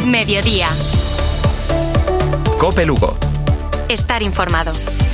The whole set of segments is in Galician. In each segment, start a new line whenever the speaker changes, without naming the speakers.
Mediodía.
COPE Lugo.
Estar informado.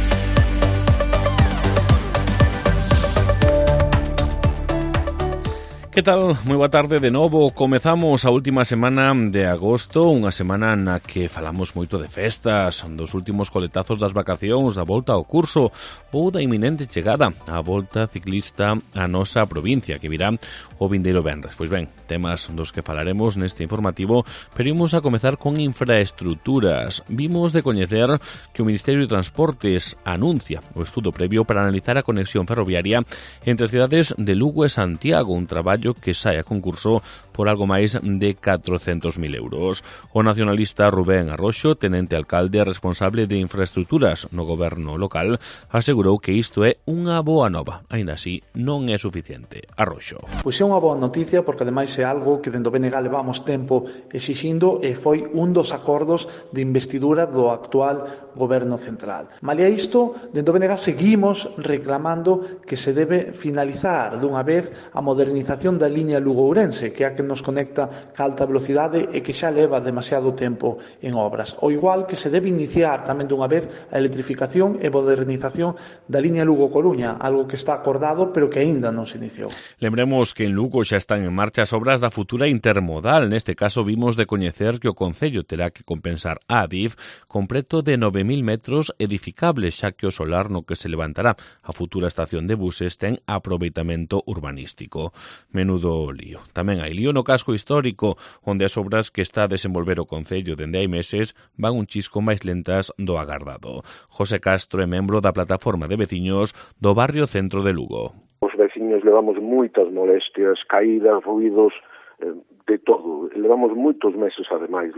Que tal? Moi boa tarde de novo. Comezamos a última semana de agosto, unha semana na que falamos moito de festas, dos últimos coletazos das vacacións, da volta ao curso ou da inminente chegada á volta ciclista a nosa provincia, que virá o vindeiro venres. Pois ben, temas dos que falaremos neste informativo, pero imos a comezar con infraestructuras. Vimos de coñecer que o Ministerio de Transportes anuncia o estudo previo para analizar a conexión ferroviaria entre as cidades de Lugo e Santiago, un traballo que sae a concurso por algo máis de 400.000 euros. O nacionalista Rubén Arroxo, tenente alcalde responsable de infraestructuras no goberno local, asegurou que isto é unha boa nova. Aínda así, non é suficiente. Arroxo.
Pois é unha boa noticia porque ademais é algo que dentro do BNG levamos tempo exixindo e foi un dos acordos de investidura do actual goberno central. Malia isto, dentro do BNG seguimos reclamando que se debe finalizar dunha vez a modernización da liña Lugo-Ourense, que é a que nos conecta ca alta velocidade e que xa leva demasiado tempo en obras. O igual que se debe iniciar tamén dunha vez a electrificación e modernización da liña Lugo-Coruña, algo que está acordado pero que aínda non se iniciou.
Lembremos que en Lugo xa están en marcha as obras da futura intermodal. Neste caso vimos de coñecer que o Concello terá que compensar a Adif con preto de 9.000 metros edificables, xa que o solar no que se levantará a futura estación de buses ten aproveitamento urbanístico. Menudo lío. Tamén hai lío no casco histórico, onde as obras que está a desenvolver o Concello dende hai meses van un chisco máis lentas do agardado. José Castro é membro da plataforma de veciños do barrio centro de Lugo.
Os veciños levamos moitas molestias, caídas, ruidos, de todo. Levamos moitos meses, ademais,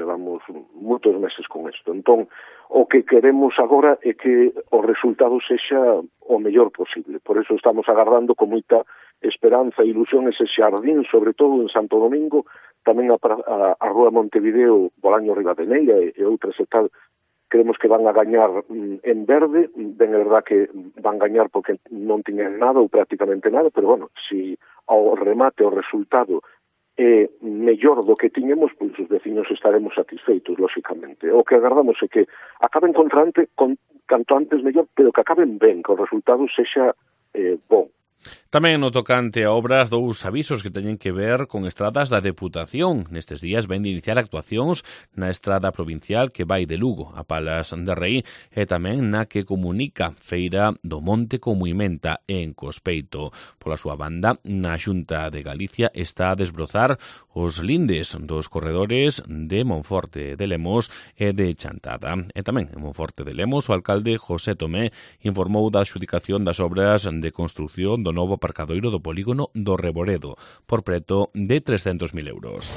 con isto. Entón, o que queremos agora é que o resultado sexa o mellor posible. Por eso estamos agardando con moita esperanza e ilusión ese xardín, sobre todo en Santo Domingo, tamén a Rúa Montevideo, Bolaño Ribadeneira e outras e tal. Creemos que van a gañar en verde, ben é verdad que van gañar porque non tiñan nada ou prácticamente nada, pero bueno, si ao remate o resultado é mellor do que tiñemos, pois os veciños estaremos satisfeitos, lóxicamente. O que agardamos é que acaben canto antes mellor, pero que acaben ben, que o resultado sexa bon.
Tamén no tocante a obras, dous avisos que teñen que ver con estradas da Deputación. Nestes días ven de iniciar actuacións na estrada provincial que vai de Lugo a Palas de Rei e tamén na que comunica Feira do Monte con Muimenta en Cospeito. Pola súa banda, na Xunta de Galicia está a desbrozar os lindes dos corredores de Monforte de Lemos e de Chantada. E tamén en Monforte de Lemos, o alcalde José Tomé informou da adxudicación das obras de construción do novo aparcadoiro do polígono do Reboredo por preto de 300.000 euros.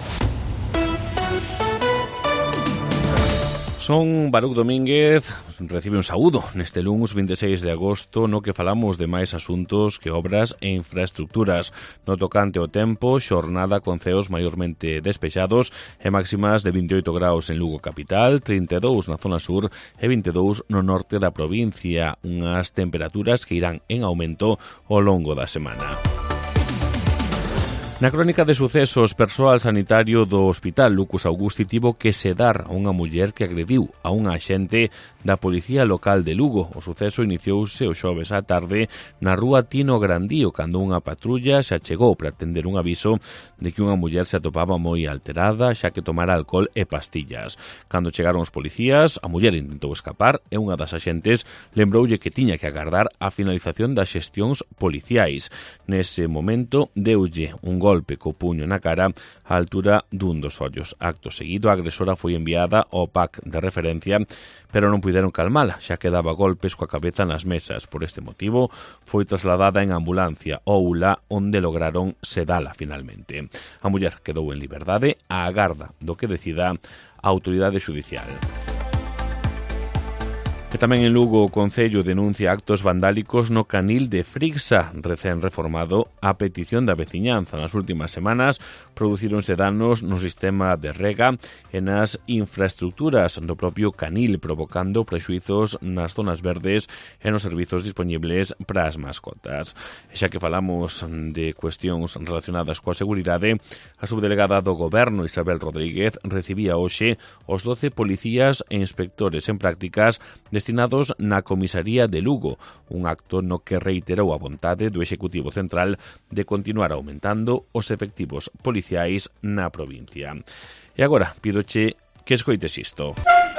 Son Baruc Domínguez, recibe un saúdo neste lunes 26 de agosto no que falamos de máis asuntos que obras e infraestructuras. No tocante ao tempo, xornada con ceos maiormente despexados e máximas de 28 graus en Lugo capital, 32 na zona sur e 22 no norte da provincia, unhas temperaturas que irán en aumento ao longo da semana. Na crónica de sucesos, persoal sanitario do Hospital Lucas Augusti tivo que sedar a unha muller que agrediu a unha axente da Policía Local de Lugo. O suceso iniciouse o xoves á tarde na rúa Tino Grandío, cando unha patrulla xa chegou para atender un aviso de que unha muller se atopaba moi alterada, xa que tomara alcohol e pastillas. Cando chegaron os policías, a muller intentou escapar e unha das axentes lembroulle que tiña que agardar a finalización das xestións policiais. Nese momento, deulle un golpe co puño na cara á altura dun dos ollos. Acto seguido, a agresora foi enviada ao PAC de referencia, pero non puideron calmala, xa que daba golpes coa cabeza nas mesas. Por este motivo, foi trasladada en ambulancia ao ULA, onde lograron sedala finalmente. A muller quedou en liberdade á agarda do que decida a autoridade xudicial. E tamén en Lugo o Concello denuncia actos vandálicos no canil de Frixa, recén reformado a petición da veciñanza. Nas últimas semanas producíronse danos no sistema de rega e nas infraestructuras do propio canil, provocando prexuizos nas zonas verdes e nos servizos disponibles para as mascotas. E xa que falamos de cuestións relacionadas coa seguridade, a subdelegada do Goberno, Isabel Rodríguez, recibía hoxe os 12 policías e inspectores en prácticas destinados na comisaría de Lugo, un acto no que reiterou a vontade do Executivo Central de continuar aumentando os efectivos policiais na provincia. E agora, pídoche que escoites isto.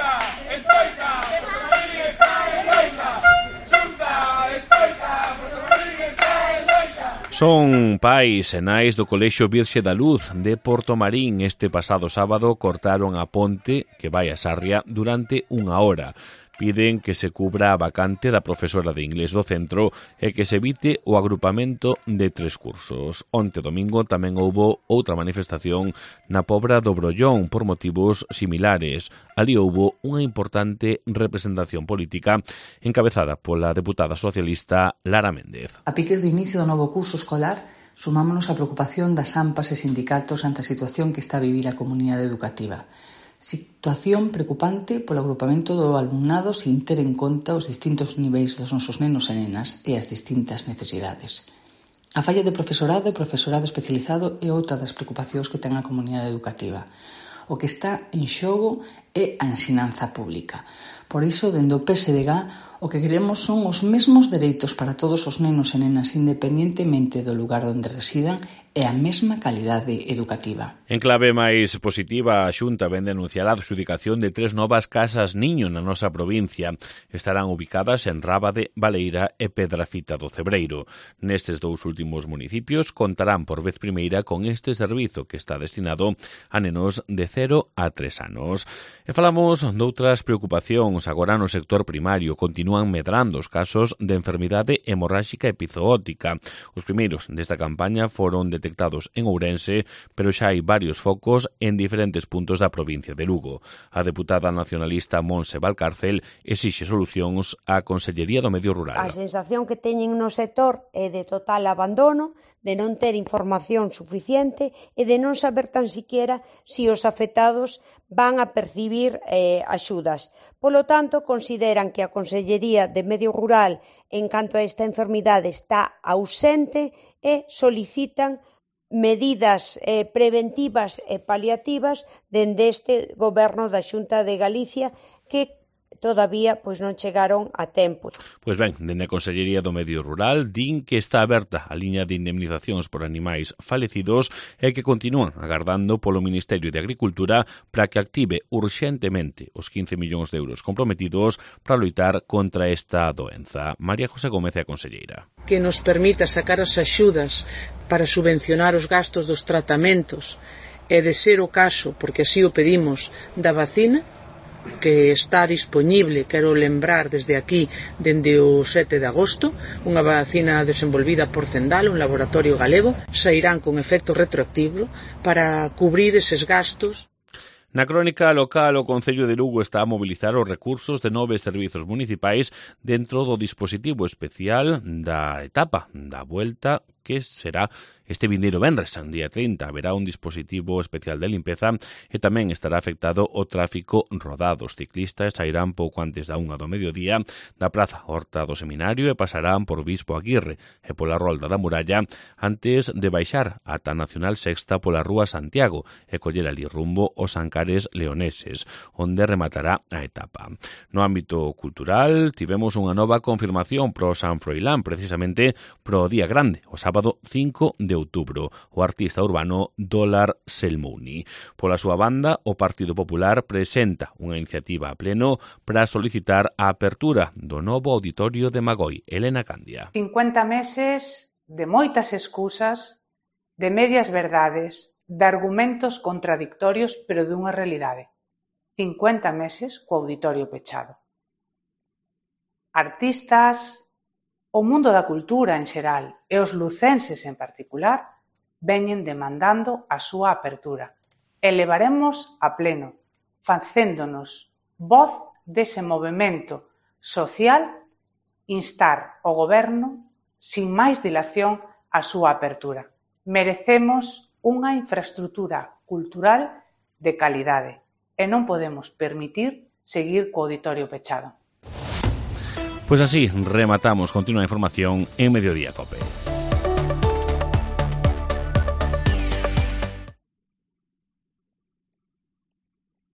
Son pais e nais do Colexio Virxe da Luz de Portomarín. Este pasado sábado cortaron a ponte que vai a Sarria durante unha hora. Piden que se cubra a vacante da profesora de inglés do centro e que se evite o agrupamento de 3 cursos. Onte domingo tamén houbo outra manifestación na Pobra do Brollón por motivos similares. Ali houbo unha importante representación política encabezada pola deputada socialista Lara Méndez.
A piques do inicio do novo curso escolar, sumámonos á preocupación das AMPAs e sindicatos ante a situación que está a vivir a comunidade educativa. Situación preocupante polo agrupamento do alumnado sin ter en conta os distintos niveis dos nosos nenos e nenas e as distintas necesidades. A falla de profesorado e profesorado especializado é outra das preocupacións que ten a comunidade educativa. O que está en xogo é a ensinanza pública. Por iso, dende o PSDG, o que queremos son os mesmos dereitos para todos os nenos e nenas independentemente do lugar onde residan e a mesma calidade educativa.
En clave máis positiva, a Xunta vén denunciar a adxudicación de 3 novas casas niño na nosa provincia. Estarán ubicadas en Rábade, Baleira e Pedrafita do Cebreiro. Nestes 2 últimos municipios contarán por vez primeira con este servizo que está destinado a nenos de 0 a 3 anos. E falamos doutras preocupacións. Agora no sector primario continúan medrando os casos de enfermidade hemorráxica epizootica. Os primeiros desta campaña foron detectados en Ourense, pero xa hai varios focos en diferentes puntos da provincia de Lugo. A deputada nacionalista Montse Valcárcel exixe solucións á Consellería do Medio Rural.
A sensación que teñen no sector é de total abandono, de non ter información suficiente e de non saber tan siquiera si os afectados van a percibir axudas. Polo tanto, consideran que a Consellería de Medio Rural, en canto a esta enfermidade, está ausente e solicitan medidas preventivas e paliativas dende este goberno da Xunta de Galicia que todavía non chegaron a tempo.
Pois ben, dende a Consellería do Medio Rural din que está aberta a liña de indemnizacións por animais falecidos e que continúan agardando polo Ministerio de Agricultura para que active urxentemente os 15 millóns de euros comprometidos para loitar contra esta doenza. María José Gómez é a conselleira.
Que nos permita sacar as axudas para subvencionar os gastos dos tratamentos e, de ser o caso, porque así o pedimos, da vacina, que está disponible, quero lembrar desde aquí, dende o 7 de agosto, unha vacina desenvolvida por Cendal, un laboratorio galego, sairán con efecto retroactivo para cubrir eses gastos.
Na crónica local, o Concello de Lugo está a mobilizar os recursos de 9 servizos municipais dentro do dispositivo especial da etapa da Vuelta, que será este vindeiro venres, día 30, haberá un dispositivo especial de limpeza e tamén estará afectado o tráfico rodado. Os ciclistas sairán pouco antes da 1 do mediodía da Praza Horta do Seminario e pasarán por Bispo Aguirre e pola Rolda da Muralla antes de baixar ata Nacional Sexta pola Rúa Santiago e coller ali rumbo aos Ancares Leoneses, onde rematará a etapa. No ámbito cultural, tivemos unha nova confirmación pro San Froilán, precisamente pro día grande, o sábado 5 de outubro, o artista urbano Dólar Selmouni. Pola súa banda, o Partido Popular presenta unha iniciativa a pleno para solicitar a apertura do novo auditorio de Magoi. Elena Candia.
50 meses de moitas excusas, de medias verdades, de argumentos contradictorios, pero dunha realidade. 50 meses co auditorio pechado. Artistas, o mundo da cultura en xeral e os lucenses en particular veñen demandando a súa apertura e levaremos a pleno, facéndonos voz dese movemento social, instar o Goberno, sin máis dilación, a súa apertura. Merecemos unha infraestrutura cultural de calidade e non podemos permitir seguir co auditorio pechado.
Pues así rematamos. Continúa a información en Mediodía Cope.